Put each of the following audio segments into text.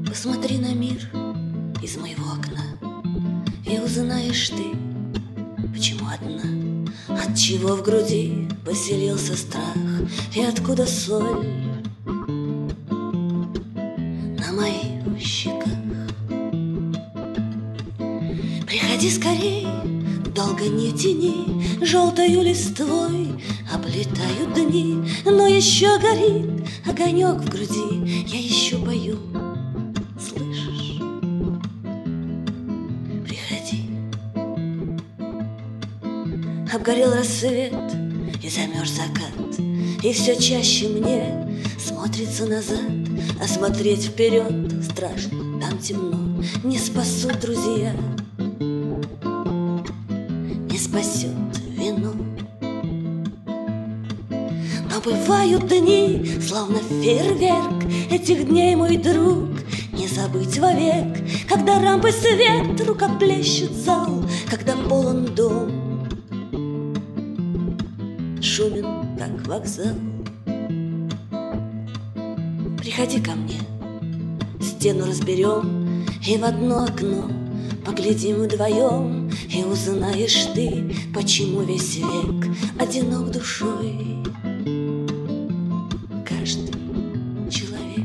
Посмотри на мир из моего окна, и узнаешь ты, почему одна, отчего в груди поселился страх, и откуда соль на моих щеках. Приходи скорей, долго не тяни, желтою листвой облетают дни, но еще горит огонек в груди, я еще пою. Слышишь? Приходи. Обгорел рассвет и замерз закат, и все чаще мне смотрится назад, а смотреть вперед страшно, там темно, не спасут друзья, не спасет вино. Но бывают дни, словно фейерверк, этих дней, мой друг, не забыть вовек, когда рампы свет рукоплещет зал, когда полон дом, шумен, как вокзал. Приходи ко мне, стену разберем и в одно окно поглядим вдвоем, и узнаешь ты, почему весь век одинок душой каждый человек.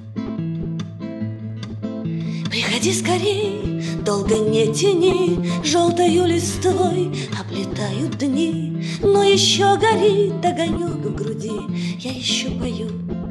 Приходи скорей, долго не тяни, желтою листвой облетают дни, но еще горит огонек в груди, я еще пою.